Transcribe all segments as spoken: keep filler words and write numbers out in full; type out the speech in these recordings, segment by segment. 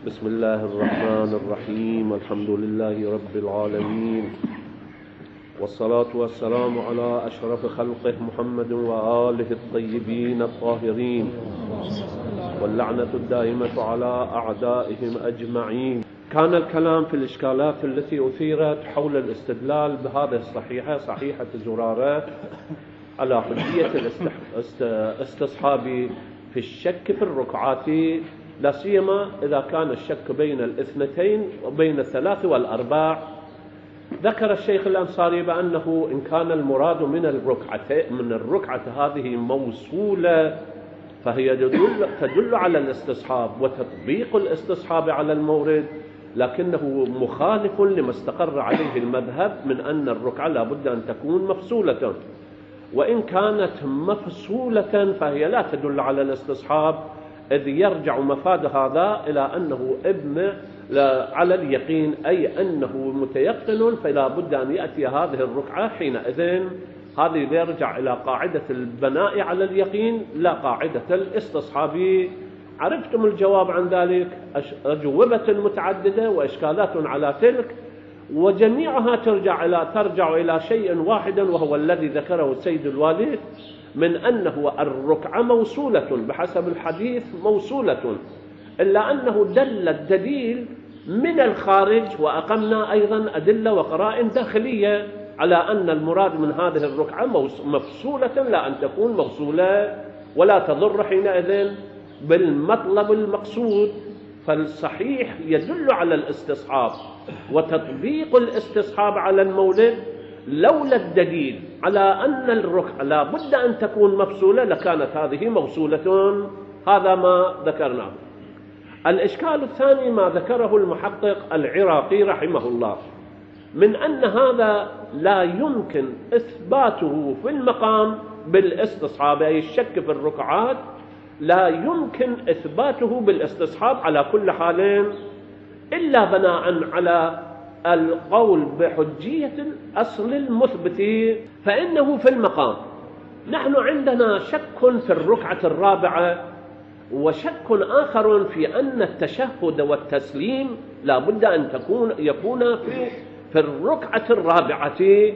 بسم الله الرحمن الرحيم. الحمد لله رب العالمين، والصلاة والسلام على أشرف خلقه محمد وآله الطيبين الطاهرين، واللعنة الدائمة على أعدائهم أجمعين. كان الكلام في الإشكالات التي أثيرت حول الاستدلال بهذه الصحيحة، صحيحة زرارة، على حجية الاستصحاب في الشك في الركعات، لا سيما إذا كان الشك بين الاثنتين وبين الثلاث والأرباع. ذكر الشيخ الأنصاري بأنه إن كان المراد من الركعة من الركعة هذه موصولة فهي تدل, تدل على الاستصحاب وتطبيق الاستصحاب على المورد، لكنه مخالف لما استقر عليه المذهب من أن الركعة لا بد أن تكون مفصولة، وإن كانت مفصولة فهي لا تدل على الاستصحاب، إذ يرجع مفاد هذا إلى أنه ابن على اليقين، أي أنه متيقن، فلا بد أن يأتي هذه الركعة حينئذ. هذه يرجع إلى قاعدة البناء على اليقين لا قاعدة الاستصحاب. عرفتم الجواب عن ذلك؟ أجوبة متعددة وإشكالات على تلك، وجميعها ترجع إلى ترجع إلى شيء واحد، وهو الذي ذكره السيد الوالد من أنه الركعة موصولة بحسب الحديث موصولة، إلا أنه دل الدليل من الخارج، وأقمنا أيضا أدلة وقرائن داخلية على أن المراد من هذه الركعة مفصولة، لا أن تكون موصولة ولا تضر حينئذ بالمطلب المقصود. فالصحيح يدل على الاستصحاب وتطبيق الاستصحاب على المولد، لولا الدليل على أن الركعة لا بد أن تكون مفصولة لكانت هذه موصولة. هذا ما ذكرناه. الإشكال الثاني ما ذكره المحقق العراقي رحمه الله من أن هذا لا يمكن إثباته في المقام بالاستصحاب، أي الشك في الركعات لا يمكن إثباته بالاستصحاب على كل حال إلا بناء على القول بحجية الأصل المثبت. فإنه في المقام نحن عندنا شك في الركعة الرابعة، وشك آخر في أن التشهد والتسليم لا بد أن تكون يكون في في الركعة الرابعة،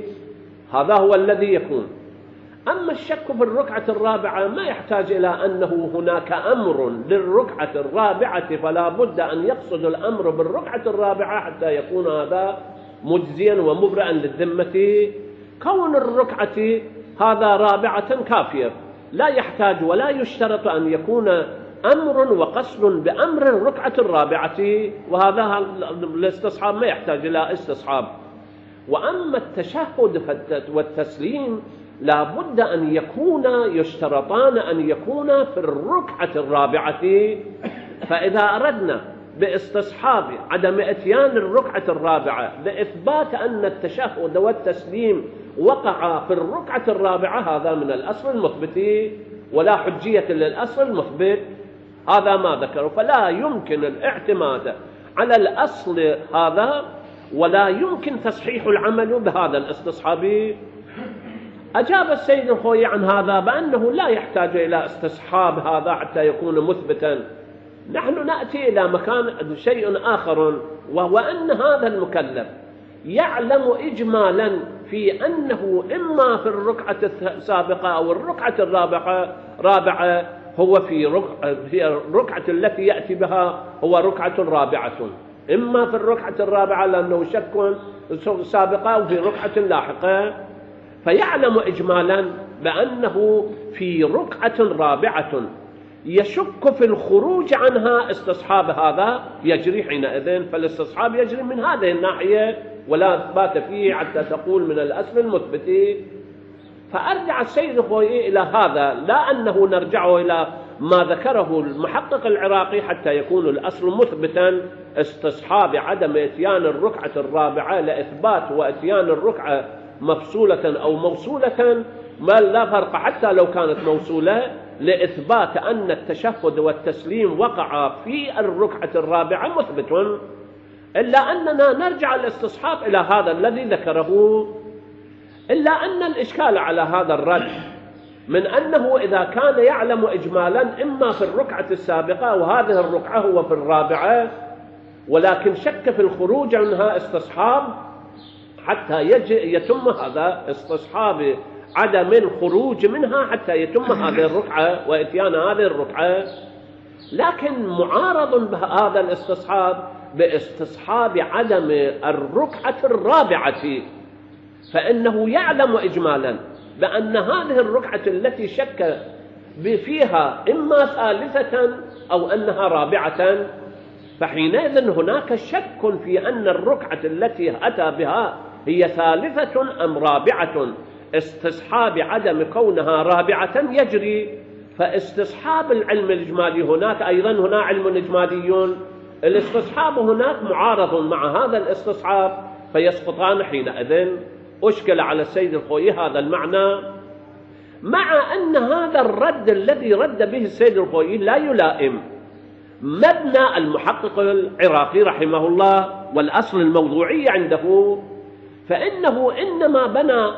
هذا هو الذي يكون. أما الشك في الركعة الرابعة ما يحتاج إلى أنه هناك أمر للركعة الرابعة، فلا بد أن يقصد الأمر بالركعة الرابعة حتى يكون هذا مجزيا ومبرئا للذمة. كون الركعة هذا رابعة كافية، لا يحتاج ولا يشترط أن يكون أمر وقصد بأمر الركعة الرابعة، وهذا الاستصحاب ما يحتاج إلى استصحاب. وأما التشهد والتسليم لا بد أن يكون يشترطان أن يكون في الركعة الرابعة. فإذا أردنا باستصحاب عدم إتيان الركعة الرابعة لإثبات أن التشهد والتسليم وقع في الركعة الرابعة، هذا من الأصل المثبت ولا حجية للأصل المثبت، هذا ما ذكره. فلا يمكن الاعتماد على الأصل هذا، ولا يمكن تصحيح العمل بهذا الاستصحاب. أجاب السيد الخوئي عن هذا بأنه لا يحتاج إلى استصحاب هذا حتى يكون مثبتا. نحن نأتي إلى مكان شيء آخر، وهو أن هذا المكلف يعلم إجمالا في أنه إما في الركعة السابقة أو الركعة الرابعة رابعة هو في ركعة, في الركعة التي يأتي بها هو ركعة رابعة، إما في الركعة الرابعة لأنه شك سابقة أو في ركعة لاحقة، فيعلم إجمالا بأنه في ركعة رابعة يشك في الخروج عنها، استصحاب هذا يجري حينئذ. فالاستصحاب يجري من هذه الناحية ولا إثبات فيه حتى تقول من الأصل المثبت. فأرجع السيد الخوئي إلى هذا، لا أنه نرجع إلى ما ذكره المحقق العراقي حتى يكون الأصل مثبتا، استصحاب عدم إتيان الركعة الرابعة لإثبات وإتيان الركعة مفصولة أو موصولة، ما لا فرق حتى لو كانت موصولة، لإثبات أن التشهد والتسليم وقع في الركعة الرابعة مثبت. إلا أننا نرجع الاستصحاب إلى هذا الذي ذكره، إلا أن الإشكال على هذا الرد من أنه إذا كان يعلم إجمالا إما في الركعة السابقة وهذه الركعة هو في الرابعة، ولكن شك في الخروج عنها استصحاب حتى يتم هذا استصحاب عدم الخروج منها حتى يتم هذه الركعة وإتيان هذه الركعة. لكن معارض بهذا الاستصحاب باستصحاب عدم الركعة الرابعة، فإنه يعلم إجمالا بأن هذه الركعة التي شك فيها إما ثالثة أو أنها رابعة، فحينئذ هناك شك في أن الركعة التي أتى بها هي ثالثة أم رابعة. استصحاب عدم كونها رابعة يجري، فاستصحاب العلم الإجمالي هناك أيضا هنا علم إجمالي، الاستصحاب هناك معارض مع هذا الاستصحاب فيسقطان. حينئذ أشكل على السيد الخوئي هذا المعنى، مع أن هذا الرد الذي رد به السيد الخوئي لا يلائم مبنى المحقق العراقي رحمه الله والأصل الموضوعي عنده، فإنه إنما بنى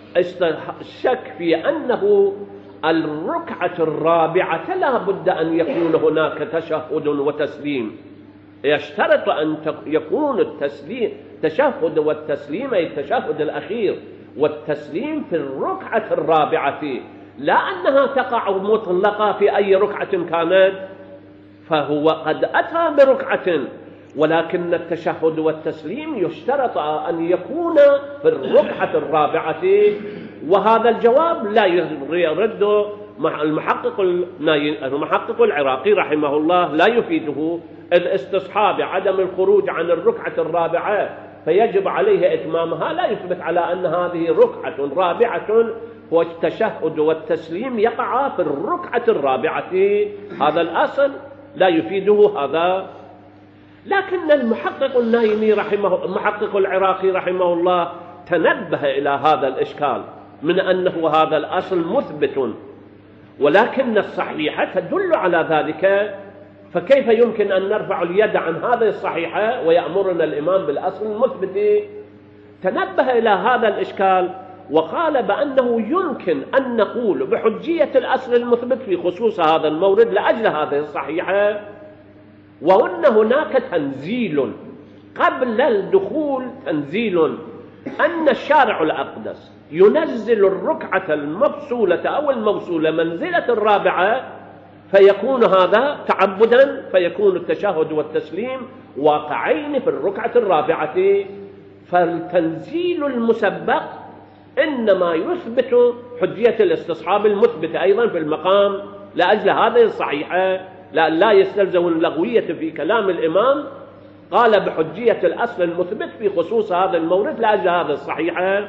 الشك في أنه الركعة الرابعة لا بد أن يكون هناك تشهد وتسليم، يشترط أن يكون التسليم تشهد والتسليم أي التشهد الأخير والتسليم في الركعة الرابعة، لا أنها تقع مطلقة في أي ركعة كانت، فهو قد أتى بركعة ولكن التشهد والتسليم يشترط أن يكون في الركعة الرابعة. وهذا الجواب لا يرد المحقق المحقق العراقي رحمه الله، لا يفيده الاستصحاب عدم الخروج عن الركعة الرابعة فيجب عليه إتمامها، لا يثبت على أن هذه ركعة رابعة والتشهد والتسليم يقع في الركعة الرابعة، هذا الأصل لا يفيده هذا. لكن المحقق النايمي رحمه المحقق العراقي رحمه الله تنبه إلى هذا الإشكال من أنه هذا الأصل مثبت ولكن الصحيحة تدل على ذلك، فكيف يمكن أن نرفع اليد عن هذه الصحيحة ويأمرنا الإمام بالأصل المثبت؟ تنبه إلى هذا الإشكال وقال بأنه يمكن أن نقول بحجية الأصل المثبت في خصوص هذا المورد لأجل هذه الصحيحة، وأن هناك تنزيل قبل الدخول، تنزيل أن الشارع الأقدس ينزل الركعة المفصولة أو الموصولة منزلة الرابعة، فيكون هذا تعبدا، فيكون التشهد والتسليم واقعين في الركعة الرابعة. فالتنزيل المسبق إنما يثبت حجية الاستصحاب المثبت أيضا في المقام لأجل هذه الصحيحة، لا, لا يستلزم اللغوية في كلام الإمام، قال بحجية الأصل المثبت في خصوص هذا المورد لأجل هذه الصحيحة،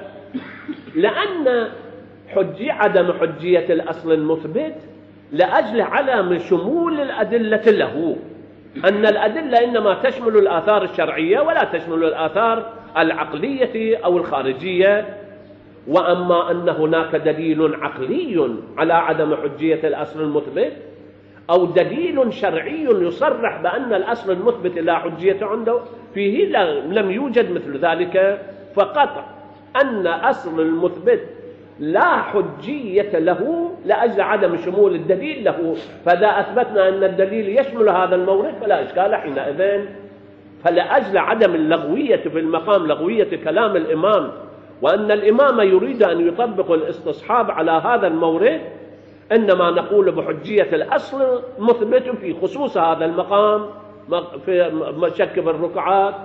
لأن حجي عدم حجية الأصل المثبت لأجل عدم شمول الأدلة له، أن الأدلة إنما تشمل الآثار الشرعية ولا تشمل الآثار العقلية أو الخارجية، وأما أن هناك دليل عقلي على عدم حجية الأصل المثبت أو دليل شرعي يصرح بأن الأصل المثبت لا حجية عنده فيه لم يوجد مثل ذلك، فقطع أن أصل المثبت لا حجية له لأجل عدم شمول الدليل له، فإذا أثبتنا أن الدليل يشمل هذا المورد فلا إشكال حينئذ. فلأجل عدم اللغوية في المقام، لغوية كلام الإمام، وأن الإمام يريد أن يطبق الاستصحاب على هذا المورد، إنما نقول بحجية الأصل مثبت في خصوص هذا المقام في شك في الركعات،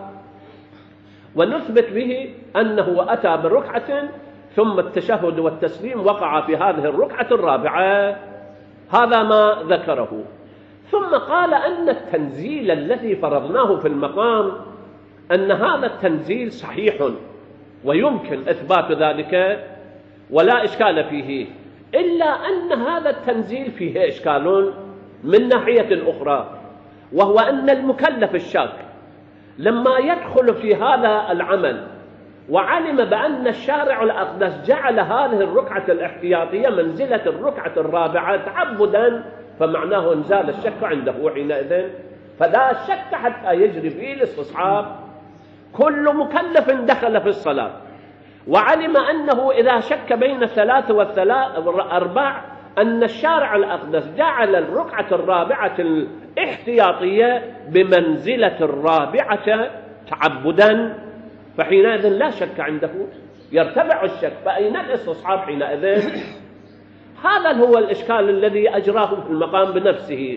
ونثبت به أنه أتى بركعة ثم التشهد والتسليم وقع في هذه الركعة الرابعة، هذا ما ذكره. ثم قال أن التنزيل الذي فرضناه في المقام أن هذا التنزيل صحيح ويمكن إثبات ذلك ولا إشكال فيه، إلا أن هذا التنزيل فيه إشكال من ناحية أخرى، وهو أن المكلف الشاك لما يدخل في هذا العمل وعلم بأن الشارع الأقدس جعل هذه الركعة الاحتياطية منزلة الركعة الرابعة تعبدا، فمعناه انزال الشك عنده حينئذ، فلا شك حتى يجري فيه الاستصحاب. كل مكلف دخل في الصلاة وعلم أنه إذا شك بين الثلاث والأربع أن الشارع الأقدس جعل الركعة الرابعة الاحتياطية بمنزلة الرابعة تعبدا، فحينئذ لا شك عنده، يرتفع الشك، فأين الاستصحاب حينئذ؟ هذا هو الإشكال الذي أجراه في المقام بنفسه.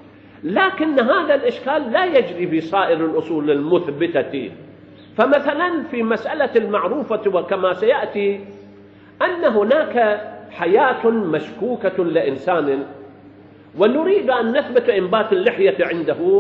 لكن هذا الإشكال لا يجري في سائر الأصول المثبتة. فمثلا في مسألة المعروفة وكما سيأتي أن هناك حياة مشكوكة لإنسان ونريد أن نثبت إنبات اللحية عنده،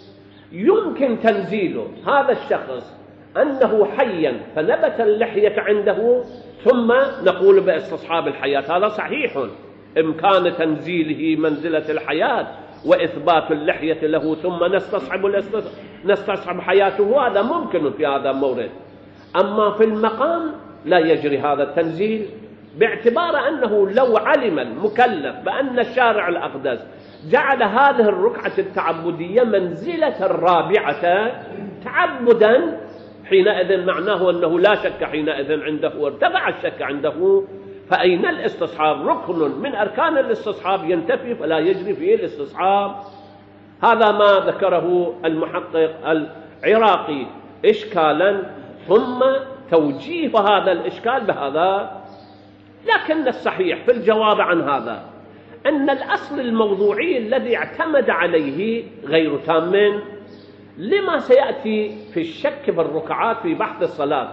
يمكن تنزيل هذا الشخص أنه حيا فنبت اللحية عنده ثم نقول باستصحاب الحياة. هذا صحيح، إمكان تنزيله منزلة الحياة وإثبات اللحية له ثم نستصحب نستصحب حياته، هذا ممكن في هذا المورد. أما في المقام لا يجري هذا التنزيل، باعتبار أنه لو علم المكلف بأن الشارع الأقدس جعل هذه الركعة التعبدية منزلة الرابعة تعبدا، حينئذ معناه أنه لا شك حينئذ عنده، وارتفع الشك عنده، فأين الاستصحاب؟ ركن من أركان الاستصحاب ينتفي فلا يجري فيه الاستصحاب. هذا ما ذكره المحقق العراقي إشكالا، ثم توجيه هذا الإشكال بهذا. لكن الصحيح في الجواب عن هذا أن الأصل الموضوعي الذي اعتمد عليه غير تام، لما سيأتي في الشك بالركعات في بحث الصلاة.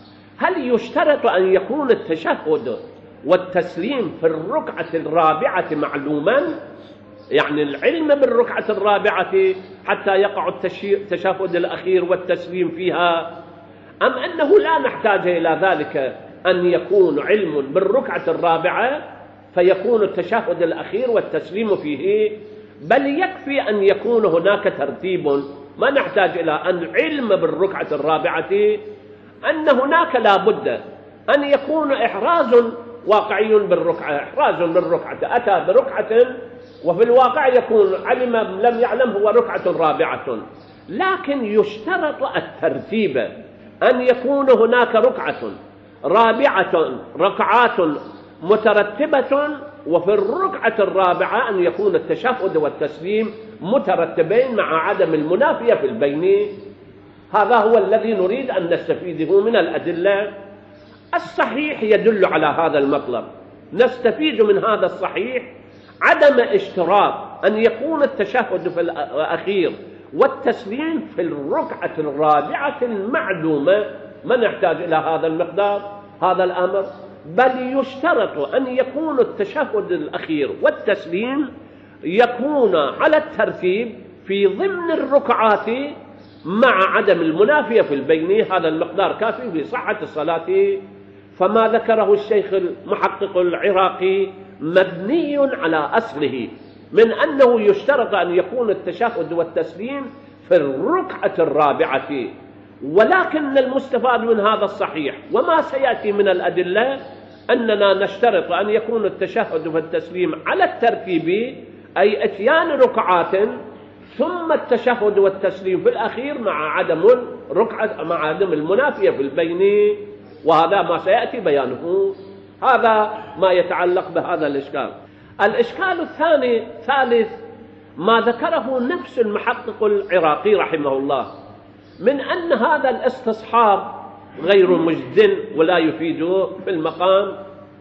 هل يشترط أن يكون التشهد والتسليم في الركعة الرابعة معلوما، يعني العلم بالركعة الرابعة حتى يقع التشهد الأخير والتسليم فيها، أم أنه لا نحتاج إلى ذلك، أن يكون علم بالركعة الرابعة فيكون التشهد الأخير والتسليم فيه، بل يكفي أن يكون هناك ترتيب، ما نحتاج إلى أن علم بالركعة الرابعة أن هناك لا بد أن يكون إحراز واقعي بالركعة، إحراز للركعة، أتى بركعة وفي الواقع يكون علم لم يعلم هو ركعة رابعة. لكن يشترط الترتيب، أن يكون هناك ركعة رابعة، ركعات مترتبة، وفي الركعة الرابعة أن يكون التشهد والتسليم مترتبين مع عدم المنافية في البين. هذا هو الذي نريد أن نستفيده من الأدلة. الصحيح يدل على هذا المطلب. نستفيد من هذا الصحيح عدم اشتراط أن يكون التشهد في الأخير والتسليم في الركعة الرابعة المعلومة، ما نحتاج إلى هذا المقدار هذا الأمر، بل يشترط أن يكون التشهد الأخير والتسليم يكون على الترتيب في ضمن الركعات مع عدم المنافية في البين. هذا المقدار كافي في صحة الصلاة. فما ذكره الشيخ المحقق العراقي مبني على أصله من أنه يشترط أن يكون التشهد والتسليم في الركعة الرابعة، ولكن المستفاد من هذا الصحيح وما سيأتي من الأدلة أننا نشترط أن يكون التشهد والتسليم على الترتيب، أي اتيان ركعات ثم التشهد والتسليم في الأخير مع عدم الركعة مع عدم المنافية في البين، وهذا ما سيأتي بيانه. هذا ما يتعلق بهذا الإشكال. الإشكال الثاني ثالث ما ذكره نفس المحقق العراقي رحمه الله من أن هذا الاستصحاب غير مجد ولا يفيد في المقام،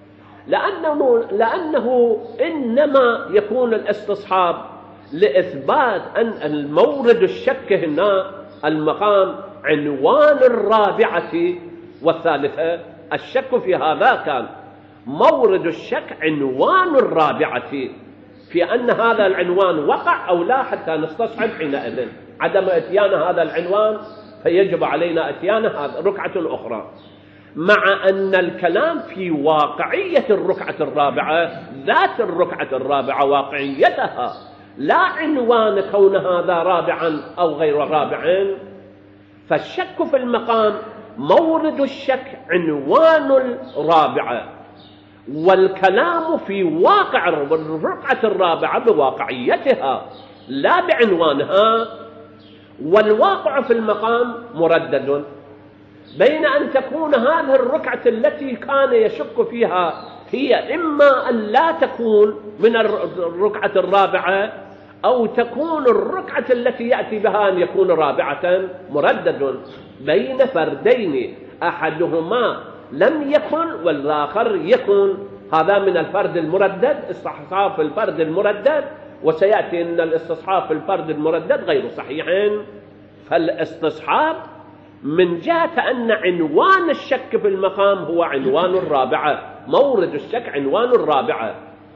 لأنه, لأنه إنما يكون الاستصحاب لإثبات أن المورد الشك هنا المقام عنوان الرابعة والثالثة. الشك في هذا كان مورد الشك عنوان الرابعة، في أن هذا العنوان وقع أو لا حتى نستصحب حينئذ. عدم اتيان هذا العنوان فيجب علينا اتيان هذا ركعة أخرى، مع أن الكلام في واقعية الركعة الرابعة، ذات الركعة الرابعة واقعيتها، لا عنوان كون هذا رابعا أو غير رابع. فالشك في المقام مورد الشك عنوان الرابعة، والكلام في واقع الركعة الرابعة بواقعيتها لا بعنوانها. والواقع في المقام مردد بين أن تكون هذه الركعة التي كان يشك فيها هي إما أن لا تكون من الركعة الرابعة أو تكون الركعة التي يأتي بها أن يكون رابعة، مردد بين فردين أحدهما لم يكن والآخر يكن. هذا من الفرد المردد، استصحاب في الفرد المردد، وسيأتي أن الاستصحاب في الفرد المردد غير صحيحين. فالاستصحاب من جهة أن عنوان الشك في المقام هو عنوان الرابعة، مورد الشك عنوان الرابعة،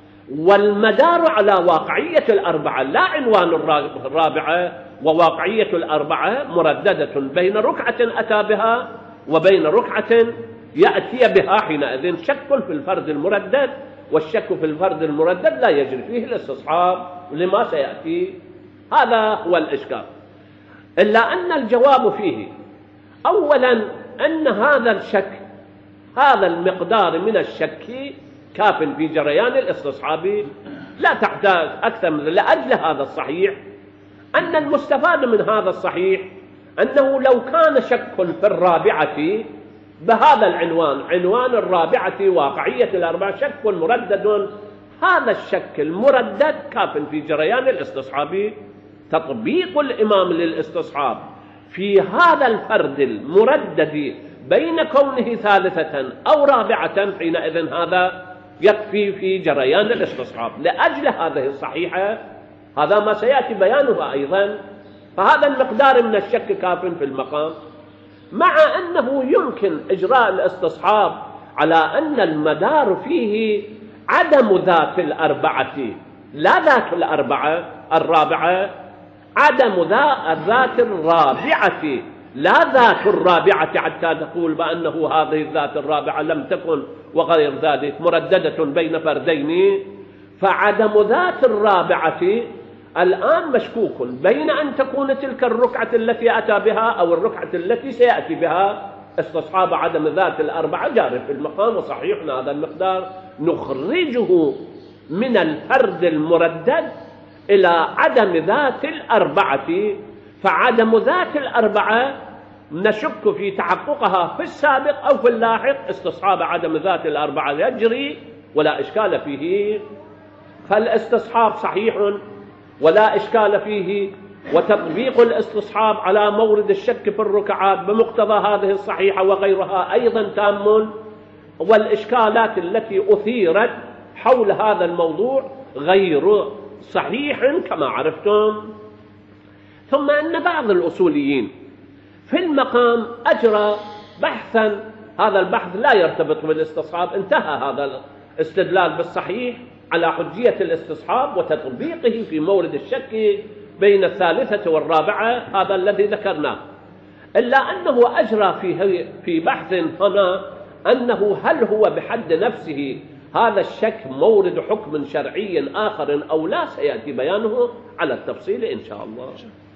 والمدار على واقعية الأربعة لا عنوان الرابعة، وواقعية الأربعة مرددة بين ركعة أتى بها وبين ركعة يأتي بها. حينئذ شك في الفرد المردد، والشك في الفرد المردد لا يجري فيه الاستصحاب لما سيأتي. هذا هو الإشكال، إلا أن الجواب فيه أولا أن هذا الشك، هذا المقدار من الشك كاف في جريان الاستصحاب، لا تحتاج أكثر من ذلك. لأجل هذا الصحيح أن المستفاد من هذا الصحيح أنه لو كان شك في الرابعة بهذا العنوان، عنوان الرابعة واقعية الأربعة، شك مردد، هذا الشك المردد كاف في جريان الاستصحاب. تطبيق الإمام للاستصحاب في هذا الفرد المردد بين كونه ثالثة أو رابعة، حينئذ هذا يكفي في جريان الاستصحاب. لأجل هذه الصحيحة هذا ما سيأتي بيانها أيضا، فهذا المقدار من الشك كاف في المقام، مع أنه يمكن إجراء الاستصحاب على أن المدار فيه عدم ذات الأربعة لا ذات الأربعة الرابعة، عدم ذات الرابعة لا ذات الرابعة، حتى تقول بأنه هذه الذات الرابعة لم تكن وغير ذلك مرددة بين فردين. فعدم ذات الرابعة الآن مشكوك بين أن تكون تلك الركعة التي أتى بها أو الركعة التي سيأتي بها. استصحاب عدم ذات الأربعة جاري في المقام، وصحيح هذا المقدار نخرجه من الفرد المردد إلى عدم ذات الأربعة. فعدم ذات الأربعة نشك في تحققها في السابق أو في اللاحق، استصحاب عدم ذات الأربعة يجري ولا إشكال فيه. فالاستصحاب صحيح ولا إشكال فيه، وتطبيق الاستصحاب على مورد الشك في الركعات بمقتضى هذه الصحيحة وغيرها أيضا تام. والإشكالات التي أثيرت حول هذا الموضوع غير صحيح كما عرفتم. ثم أن بعض الأصوليين في المقام أجرى بحثا، هذا البحث لا يرتبط بالاستصحاب، انتهى هذا الاستدلال بالصحيح على حجية الاستصحاب وتطبيقه في مورد الشك بين الثالثة والرابعة، هذا الذي ذكرناه. إلا أنه أجرى في في بحث هنا أنه هل هو بحد نفسه هذا الشك مورد حكم شرعي آخر أو لا، سيأتي بيانه على التفصيل إن شاء الله.